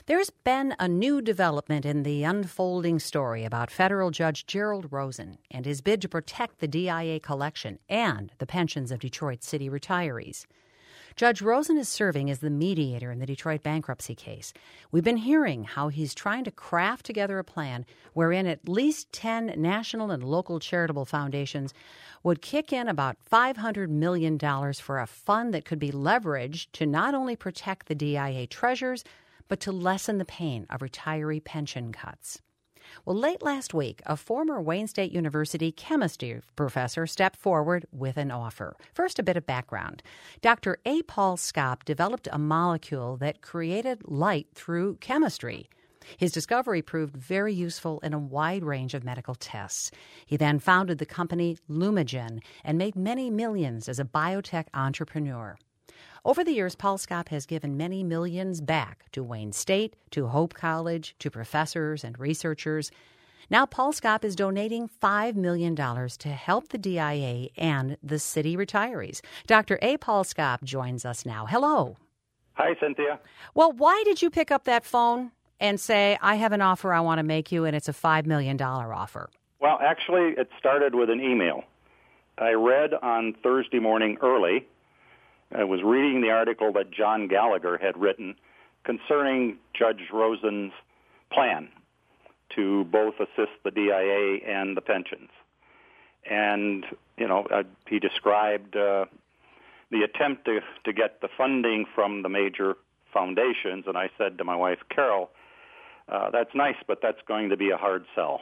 There's been a new development in the unfolding story about federal Judge Gerald Rosen and his bid to protect the DIA collection and the pensions of Detroit City retirees. Judge Rosen is serving as the mediator in the Detroit bankruptcy case. We've been hearing how he's trying to craft together a plan wherein at least 10 national and local charitable foundations would kick in about $500 million for a fund that could be leveraged to not only protect the DIA treasures, but to lessen the pain of retiree pension cuts. Well, late last week, a former Wayne State University chemistry professor stepped forward with an offer. First, a bit of background. Dr. A. Paul Schaap developed a molecule that created light through chemistry. His discovery proved very useful in a wide range of medical tests. He then founded the company Lumigen and made many millions as a biotech entrepreneur. Over the years, Paul Schaap has given many millions back to Wayne State, to Hope College, to professors and researchers. Now Paul Schaap is donating $5 million to help the DIA and the city retirees. Dr. A. Paul Schaap joins us now. Hello. Hi, Cynthia. Well, why did you pick up that phone and say, I have an offer I want to make you, and it's a $5 million offer? Well, actually, it started with an email. I read on Thursday morning early. I was reading the article that John Gallagher had written concerning Judge Rosen's plan to both assist the DIA and the pensions. And, he described the attempt to get the funding from the major foundations, and I said to my wife, Carol, that's nice, but that's going to be a hard sell.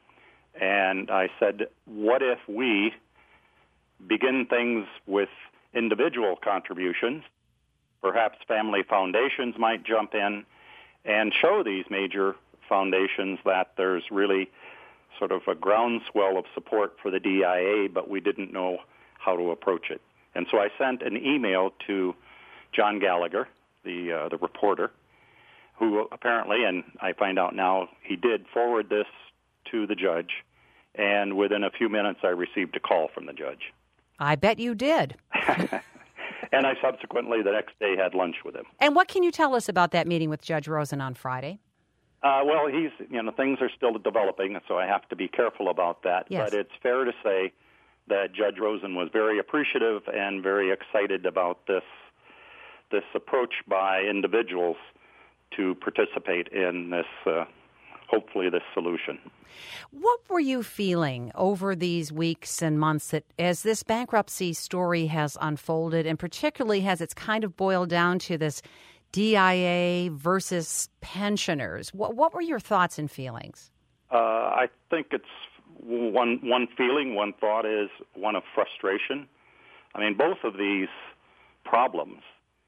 And I said, what if we begin things with individual contributions? Perhaps family foundations might jump in and show these major foundations that there's really sort of a groundswell of support for the DIA, but we didn't know how to approach it. And so I sent an email to John Gallagher, the reporter, who apparently, and I find out now, he did forward this to the judge, and within a few minutes I received a call from the judge. I bet you did. And I subsequently, the next day, had lunch with him. And what can you tell us about that meeting with Judge Rosen on Friday? Well, things are still developing, so I have to be careful about that. Yes. But it's fair to say that Judge Rosen was very appreciative and very excited about this approach by individuals to participate in this, hopefully, this solution. What were you feeling over these weeks and months as this bankruptcy story has unfolded, and particularly as it's kind of boiled down to this DIA versus pensioners? What were your thoughts and feelings? I think it's one feeling, one thought is one of frustration. I mean, both of these problems,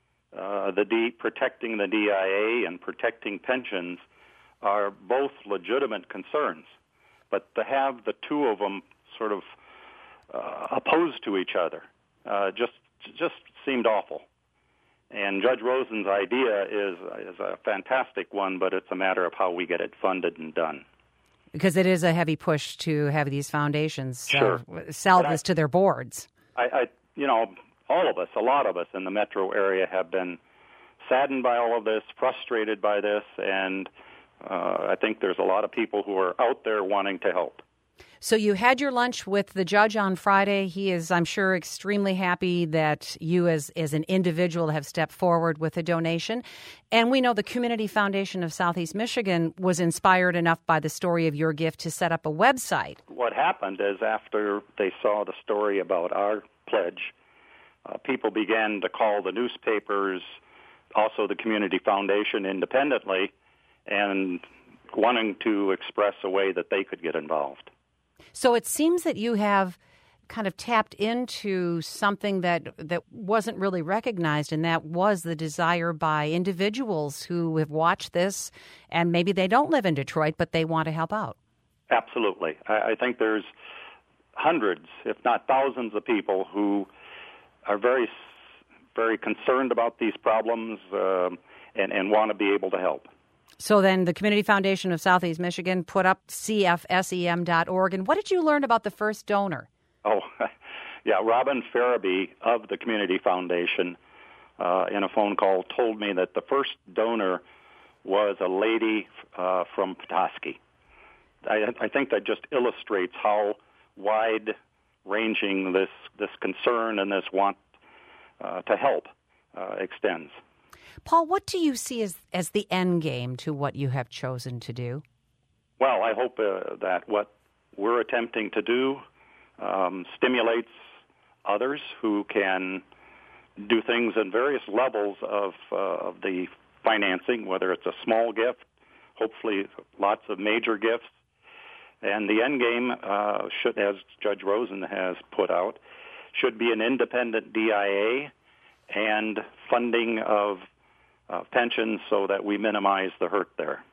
protecting the DIA and protecting pensions, are both legitimate concerns, but to have the two of them sort of opposed to each other just seemed awful. And Judge Rosen's idea is a fantastic one, but it's a matter of how we get it funded and done. Because it is a heavy push to have these foundations Sure. sell this to their boards. All of us, a lot of us in the metro area have been saddened by all of this, frustrated by this, and I think there's a lot of people who are out there wanting to help. So you had your lunch with the judge on Friday. He is, I'm sure, extremely happy that you as an individual have stepped forward with a donation. And we know the Community Foundation of Southeast Michigan was inspired enough by the story of your gift to set up a website. What happened is after they saw the story about our pledge, people began to call the newspapers, also the Community Foundation independently, and wanting to express a way that they could get involved. So it seems that you have kind of tapped into something that wasn't really recognized, and that was the desire by individuals who have watched this, and maybe they don't live in Detroit, but they want to help out. Absolutely. I think there's hundreds, if not thousands, of people who are very, very concerned about these problems and want to be able to help. So then the Community Foundation of Southeast Michigan put up cfsem.org. And what did you learn about the first donor? Oh, yeah, Robin Farabee of the Community Foundation in a phone call told me that the first donor was a lady from Petoskey. I think that just illustrates how wide-ranging this concern and this want to help extends. Paul, what do you see as the end game to what you have chosen to do? Well, I hope that what we're attempting to do stimulates others who can do things in various levels of the financing, whether it's a small gift, hopefully lots of major gifts. And the end game, should, as Judge Rosen has put out, should be an independent DIA and funding of pensions so that we minimize the hurt there.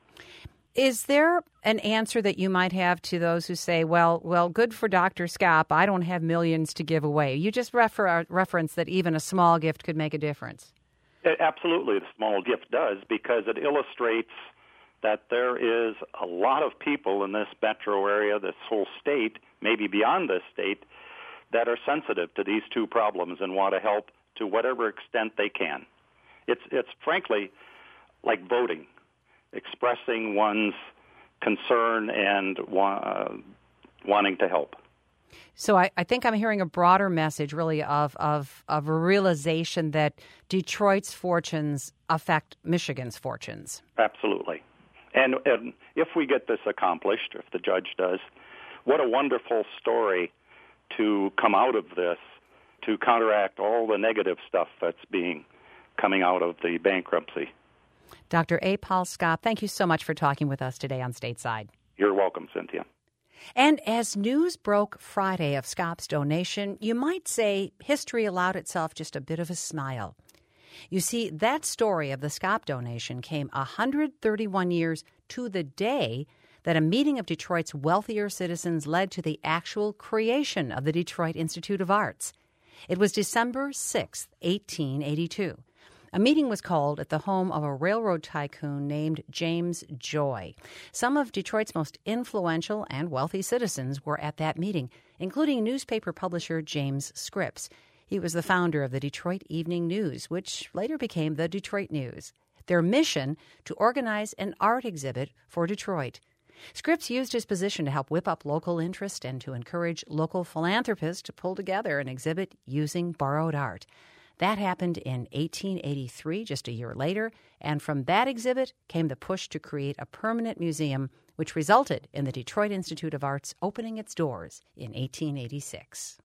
Is there an answer that you might have to those who say, well, good for Dr. Skopp, I don't have millions to give away? You just reference that even a small gift could make a difference. Absolutely, the small gift does, because it illustrates that there is a lot of people in this metro area, this whole state, maybe beyond this state, that are sensitive to these two problems and want to help to whatever extent they can. It's frankly like voting, expressing one's concern and wanting to help. So I think I'm hearing a broader message, really, of a realization that Detroit's fortunes affect Michigan's fortunes. Absolutely. And if we get this accomplished, if the judge does, what a wonderful story to come out of this to counteract all the negative stuff that's coming out of the bankruptcy. Dr. A. Paul Skopp, thank you so much for talking with us today on Stateside. You're welcome, Cynthia. And as news broke Friday of Skopp's donation, you might say history allowed itself just a bit of a smile. You see, that story of the Skopp donation came 131 years to the day that a meeting of Detroit's wealthier citizens led to the actual creation of the Detroit Institute of Arts. It was December 6, 1882. A meeting was called at the home of a railroad tycoon named James Joy. Some of Detroit's most influential and wealthy citizens were at that meeting, including newspaper publisher James Scripps. He was the founder of the Detroit Evening News, which later became the Detroit News. Their mission, to organize an art exhibit for Detroit. Scripps used his position to help whip up local interest and to encourage local philanthropists to pull together an exhibit using borrowed art. That happened in 1883, just a year later, and from that exhibit came the push to create a permanent museum, which resulted in the Detroit Institute of Arts opening its doors in 1886.